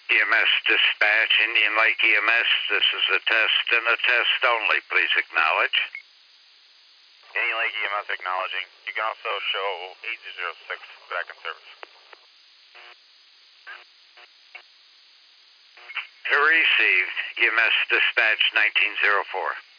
EMS dispatch, Indian Lake EMS, this is a test and a test only. Please acknowledge. Indian Lake EMS acknowledging. You can also show 8006 back in service. Received. EMS dispatch 1904.